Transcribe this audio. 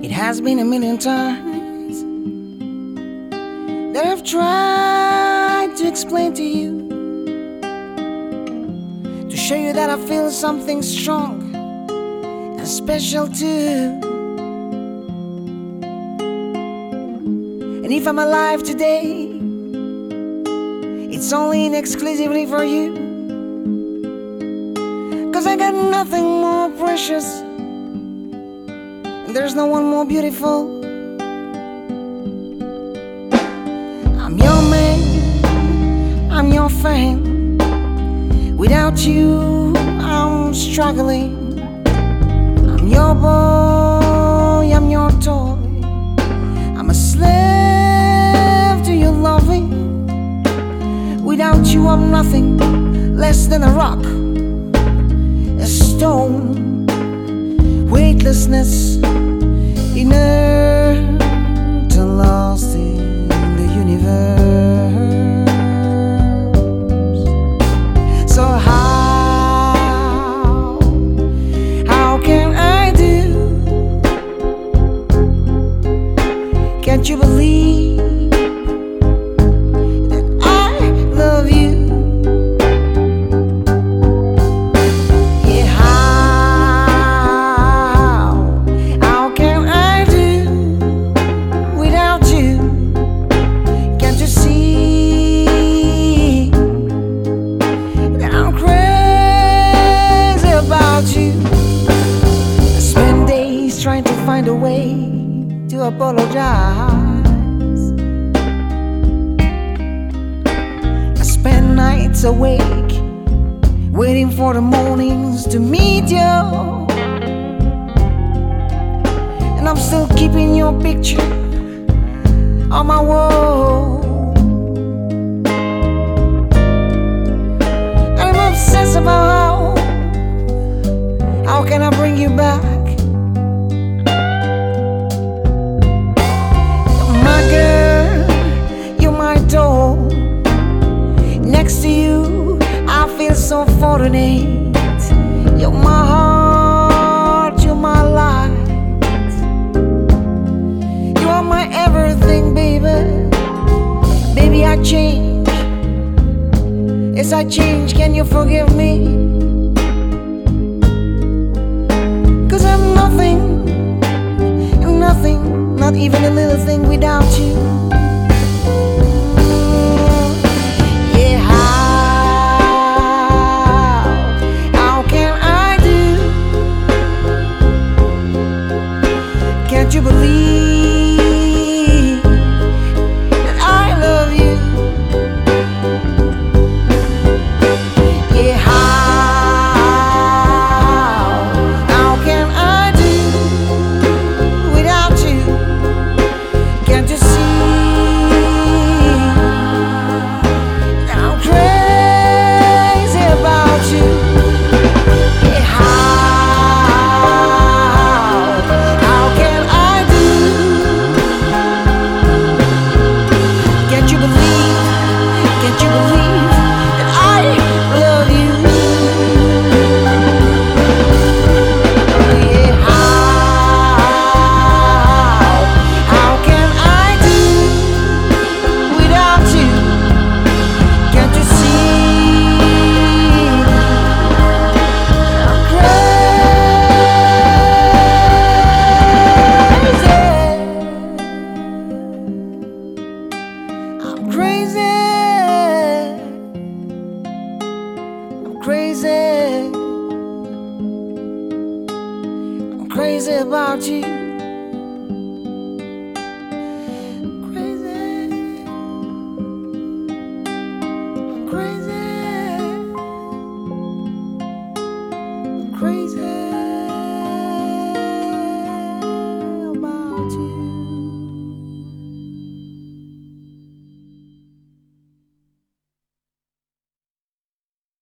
It has been a million times that I've tried to explain to you, to show you that I feel something strong and special too. And if I'm alive today, it's only and exclusively for you, 'cause I got nothing more precious, and there's no one more beautiful. I'm your man, I'm your fame. Without you, I'm struggling. I'm your boy, I'm your toy. I'm a slave to your loving. Without you, I'm nothing less than a rock, a stone, weightlessness, inert and lost in the universe. So how can I do? Can't you believe that I love you? Yeah, how can I do without you? Can't you see that I'm crazy about you? I spend days trying to find a way to apologize. I spend nights awake, waiting for the mornings to meet you. And I'm still keeping your picture on my wall. And I'm obsessed about how can I bring you back? Next to you, I feel so fortunate. You're my heart, you're my light. You are my everything, baby. Baby, I change. Yes, I change. Can you forgive me? 'Cause I'm nothing, nothing, not even a little thing without you. Can't you believe that I love you? Yeah, how can I do without you? Can't you see that I'm crazy about you? Yeah, crazy about you.